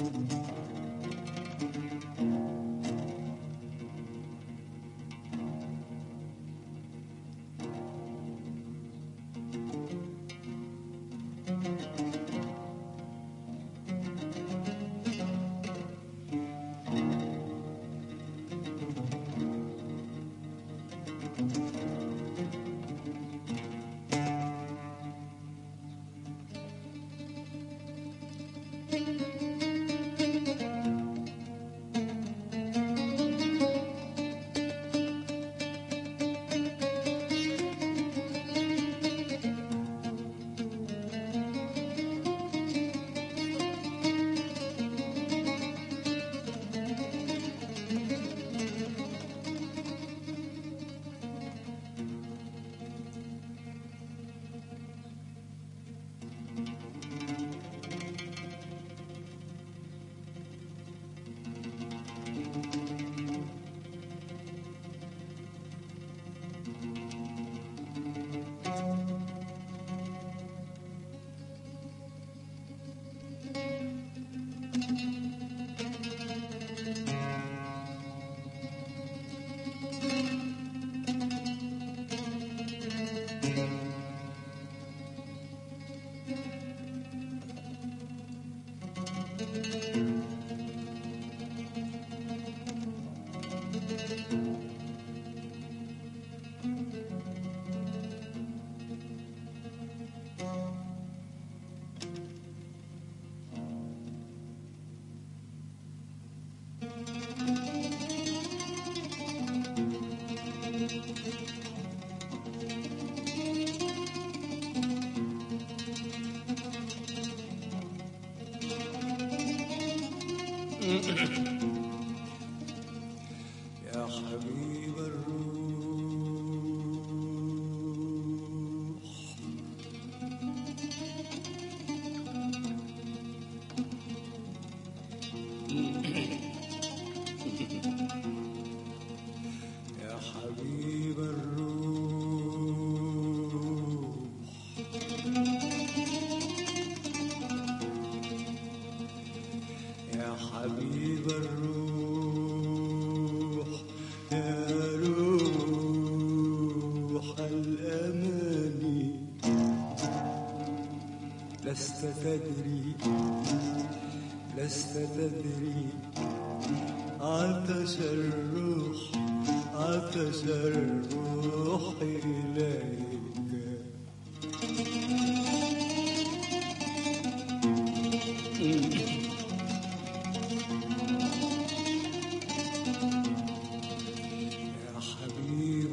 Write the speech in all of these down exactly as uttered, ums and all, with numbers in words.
يا حبيب الروح يا حبيب الروح يا حبيب الروح يا روح الأماني لست تدري لست تدري عطش الروح عطش الروح إليك يا حبيب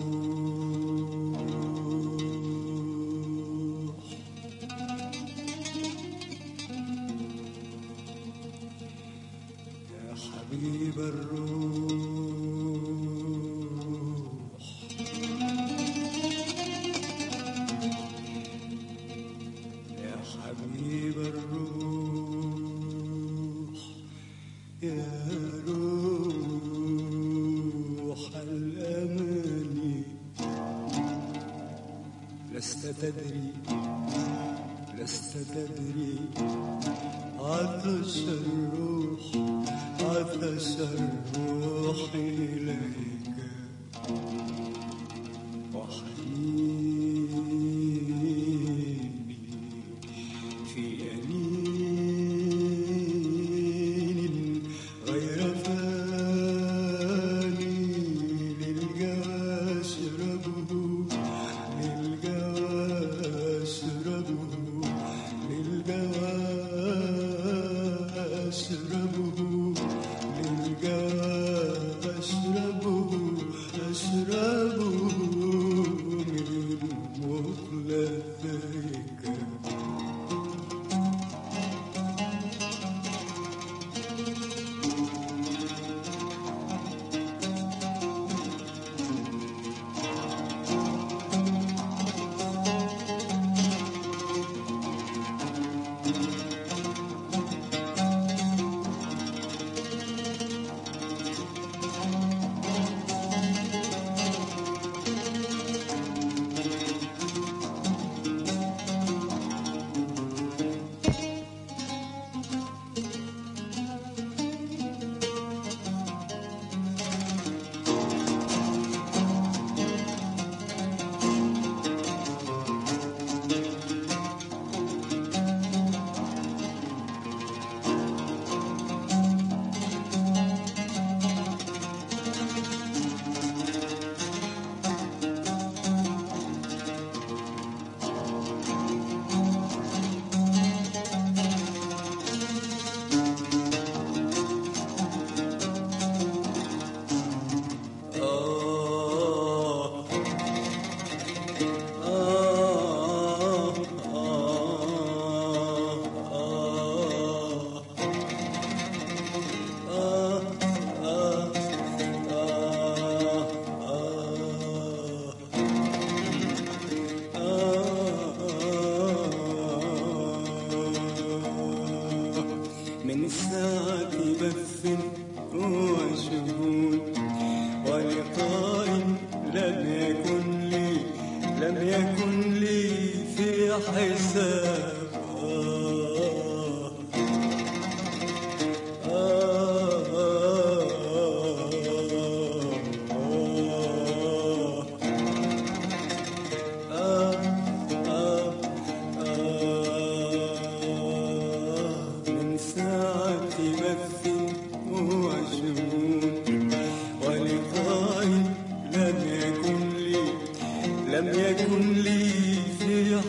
الروح يا حبيب الروح يا حبيب الروح يا روح الأماني لست تدري لست تدري عطش الروح عطش الروح إليك وحنيني في أنين غير فاني للجوى أشربه للجوى أشربه للجوى أشربه للجوى أشربه أشربه من مخلفيك من ساعة بث وشهود ولقاء لم يكن لي لم يكن لي في حساب. لم يكن لي في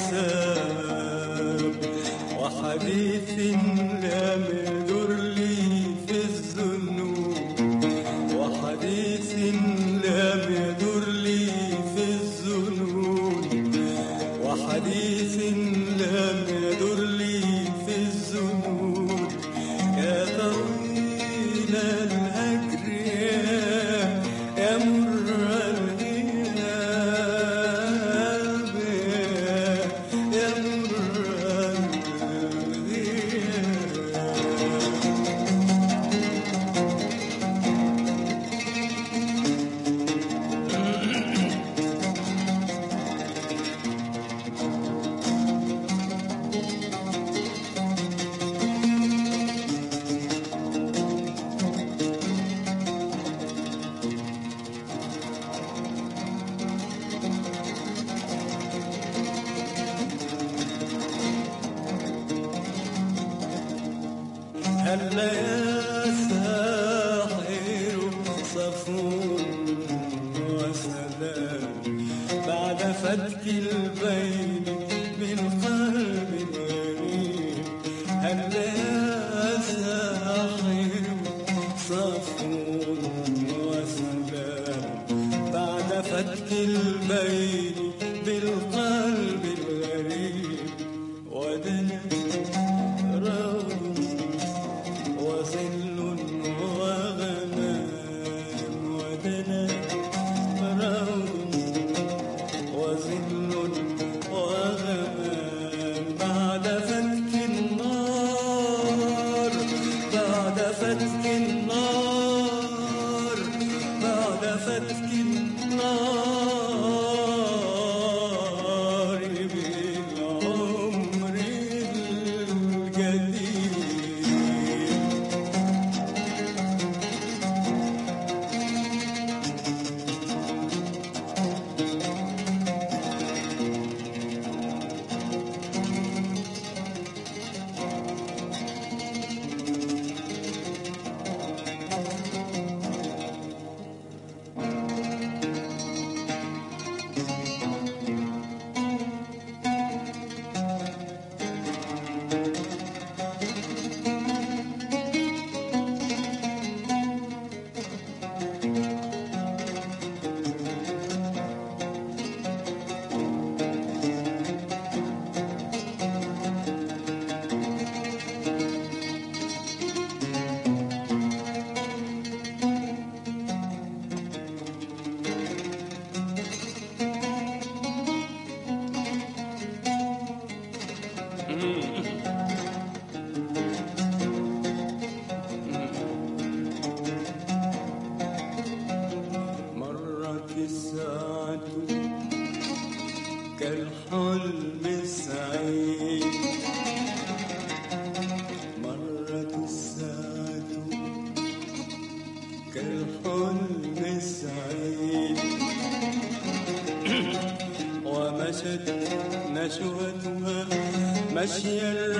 حساب وحديث لم يدر لي في الذنوب وحديث لم يدر لي في الذنوب وحديث لم يدر لي في الذنوب. يا طويل الأجر يا مر هلا يا ساحر صفو وسلام بعد فتك البين بالقلب الغريب. هلا يا ساحر صفو وسلام بعد فتك البين بالقلب الغريب. ودنا وظل وغمام ودنا روض وظل وغمام بعد فتك النار بعد فتك النار بعد فتك النار بالعمر الجديد. مرت الساعة كالحلم السعيد مرت الساعة كالحلم السعيد ومشت نشوتها مشي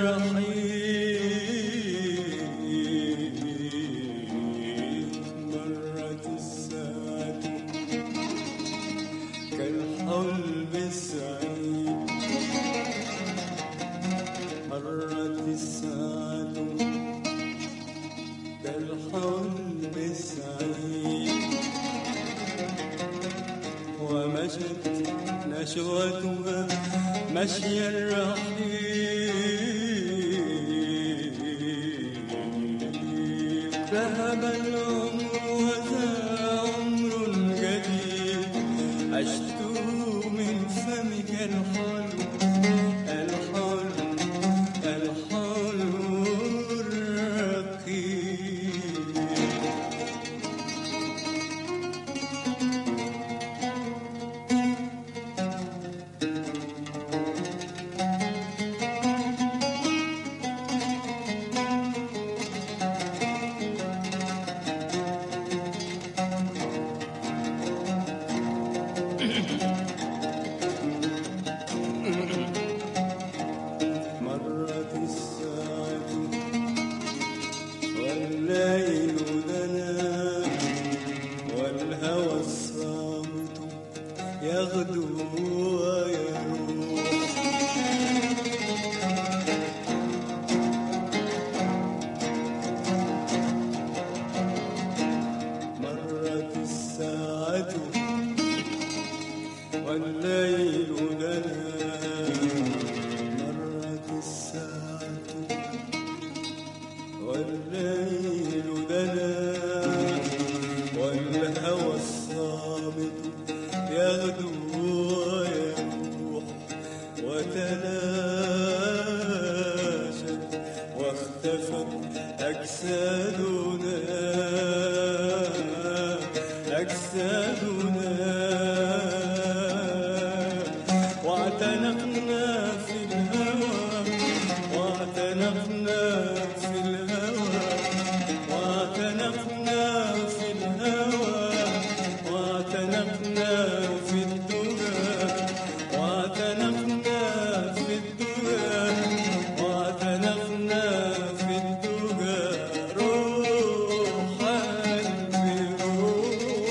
الرحيل. مرت الساعة كالحلم السعيد مرت الساعة كالحلم السعيد ومشت نشوتها مشي الرحيل. ذهب العمر وذا عمر جديد عشت من فمك الحلم الحلم الحلم والليل دنا والهوى الصامت يغدو ويروح وتلاشت واختفت أجسادنا أجسادنا واعتنقنا في الهوى واعتنقنا في الهوى واعتنقنا في الهوى واعتنقنا في الدجى واعتنقنا في الدجى واعتنقنا في الدجى روح قلبي روح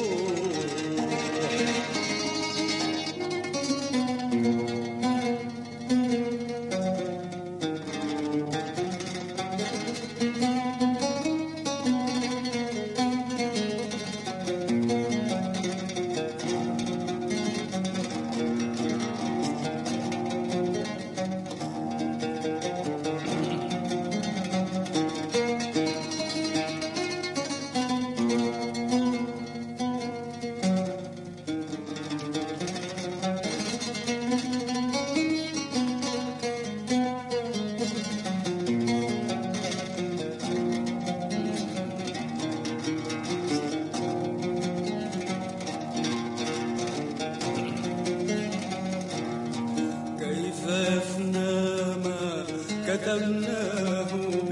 كيف يفنى ما كتبناه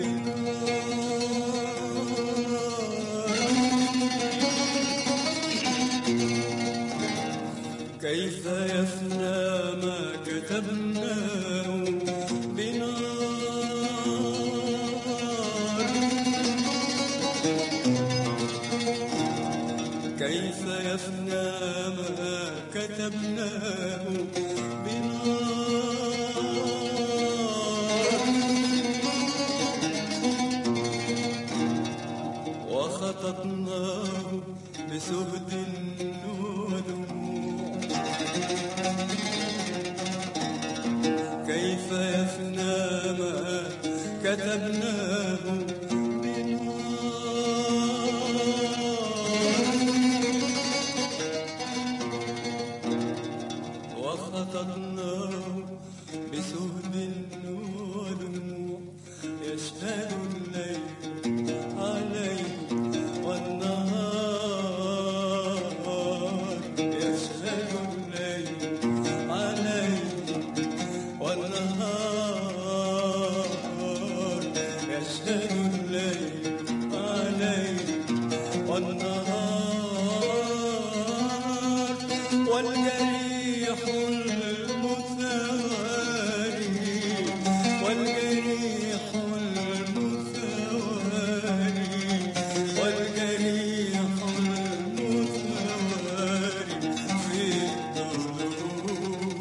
بنار كيف يفنى ما كتبناه بنار كيف يفنى ما كتبناه وخططناه بسهد ودموع كيف يفنى ما كتبناه بنار وخططناه بسهد ودموع يشهد الليل عليه والنهار يشهد الليل عليه والنهار يشهد الليل عليه والنهار والجريح المثواري والجريح المثواري والجريح المثواري في الضلوع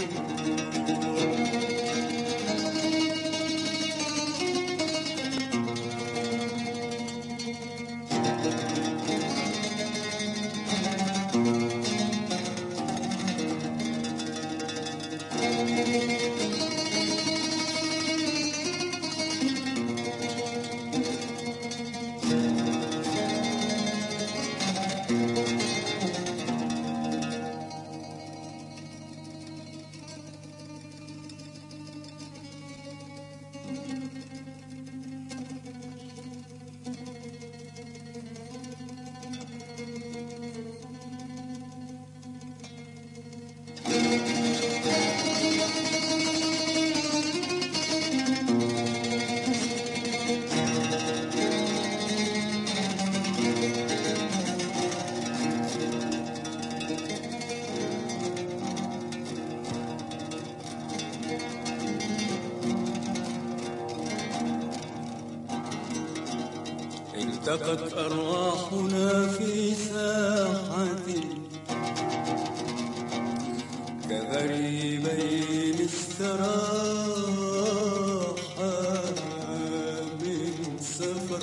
التقت أرواحنا في ساحة كغريبين استراحا من سفر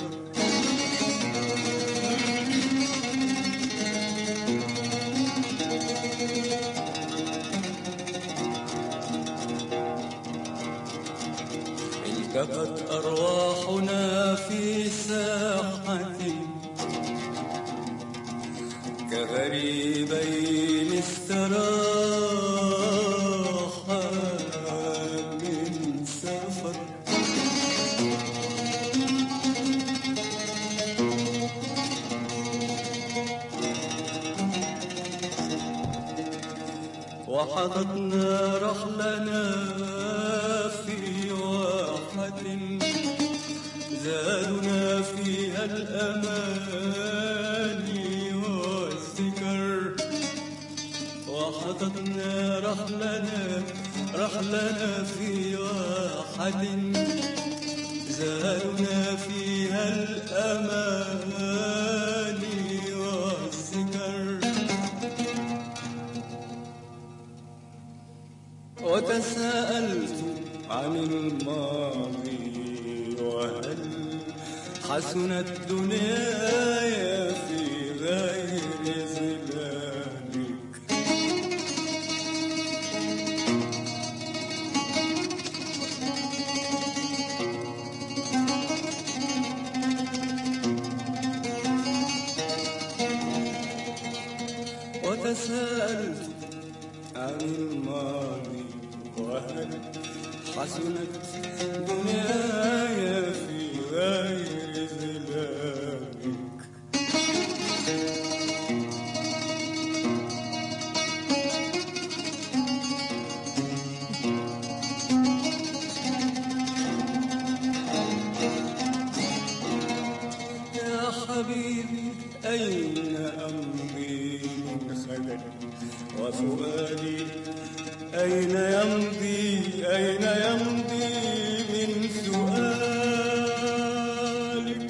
التقت أرواحنا في ساحة كغريبين استراحا من سفر. وحضتنا رحلنا في واحة زادنا فيها الأماني والذكر. وحضتنا رحلنا رحلنا في واحة زادنا فيها الأماني والذكر. وتساءلت عن الماضي وهل حسنت دنياي في غير ظلالك. وتساءلت عن الماضي وهل حسنت دنياي في غير ظلالك. يا حبيبي أين أمضي من خلل وفؤادي أين يمضي أين يمضي من سؤالك.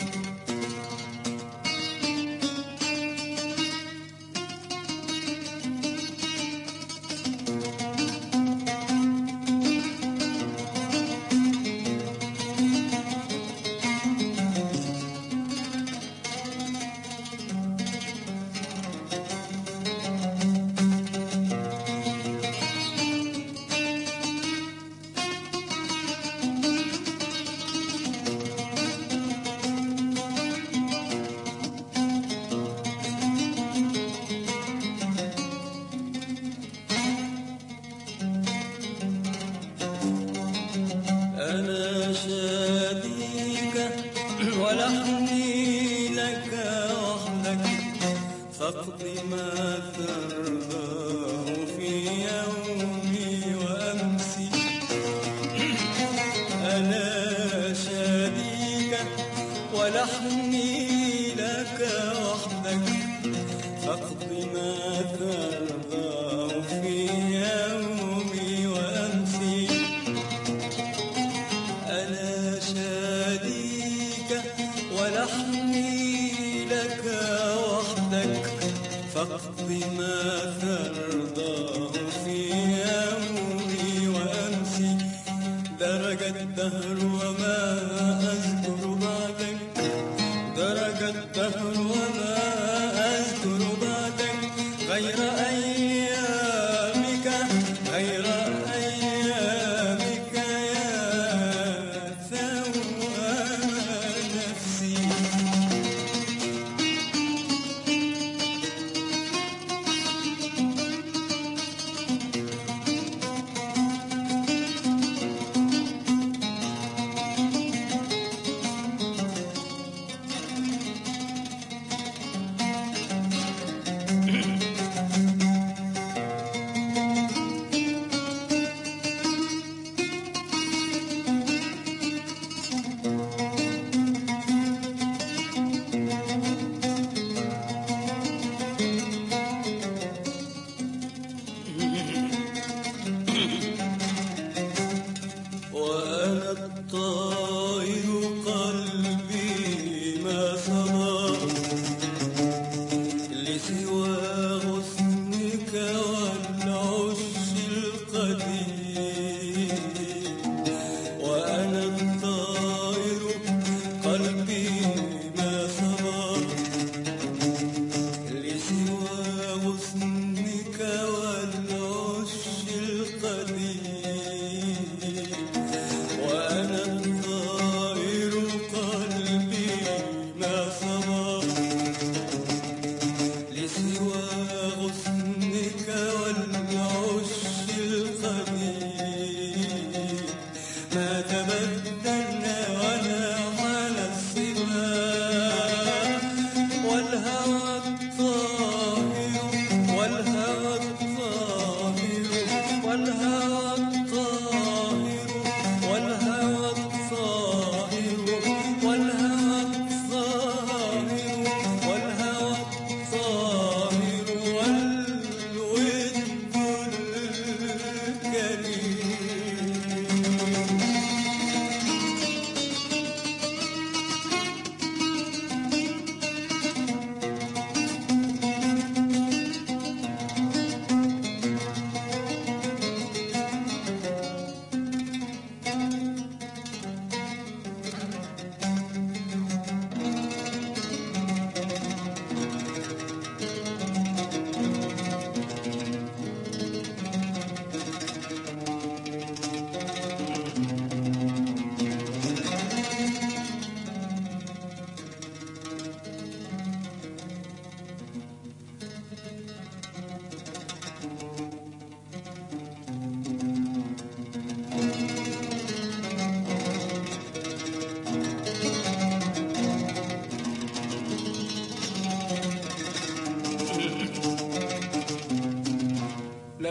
أنا شاديك ولحني لك وحدك فاقض ما ترضاه في يومي وأمسي. أنا شاديك ولحني لك وحدك فاقض ما ترضاه في يومي وأمسي. أنا شاديك ولحني لك وحدك فاقض ما ترضاه في يومي وأمسي. درج الدهر وما أذكر بعدك درج الدهر وما أذكر بعدك غير أيامك غير أيامك يا ثواب نفسي.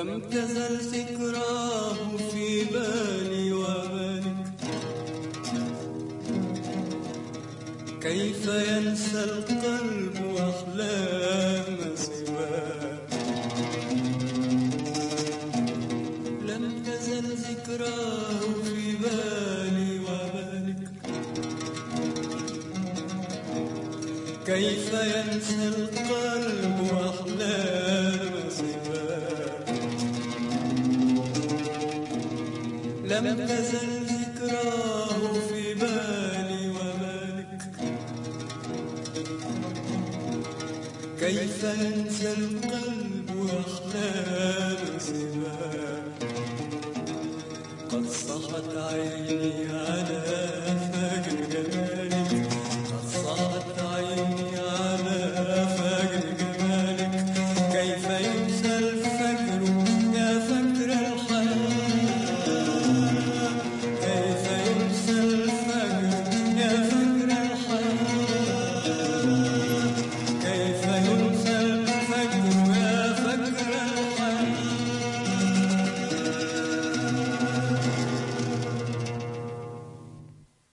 لم تزل ذكراه في بالي وبالك. كيف ينسى القلب أحلام سواك؟ لم تزل ذكراه في بالي وبالك. كيف ينسى القلب أحلام سواك؟ لم تزل ذكراه في بالي وبالك. كيف ينسى القلب أحلام سواك؟ قد صحت عيني على فجر جمالك.